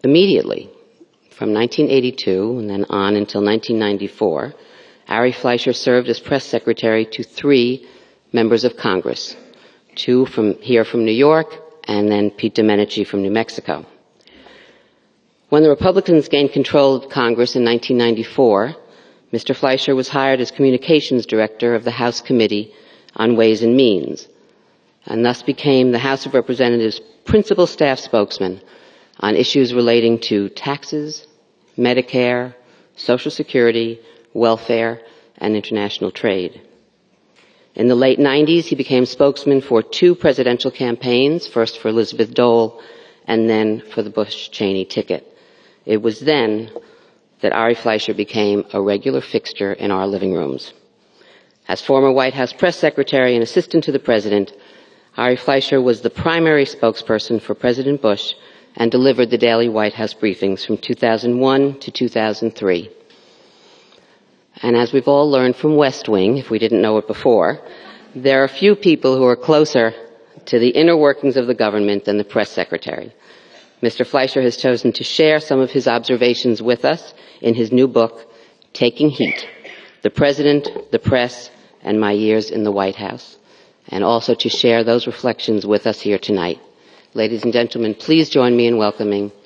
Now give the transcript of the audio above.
Immediately, from 1982 and then on until 1994, Ari Fleischer served as press secretary to 3 members of Congress, 2 from New York, and then Pete Domenici from New Mexico. When the Republicans gained control of Congress in 1994, Mr. Fleischer was hired as communications director of the House Committee on Ways and Means, and thus became the House of Representatives' principal staff spokesman on issues relating to taxes, Medicare, Social Security, welfare, and international trade. In the late 90s, he became spokesman for 2 presidential campaigns, first for Elizabeth Dole and then for the Bush-Cheney ticket. It was then that Ari Fleischer became a regular fixture in our living rooms. As former White House press secretary and assistant to the president, Ari Fleischer was the primary spokesperson for President Bush and delivered the daily White House briefings from 2001 to 2003. And as we've all learned from West Wing, if we didn't know it before, there are few people who are closer to the inner workings of the government than the press secretary. Mr. Fleischer has chosen to share some of his observations with us in his new book, Taking Heat: The President, the Press, and My Years in the White House, and also to share those reflections with us here tonight. Ladies and gentlemen, please join me in welcoming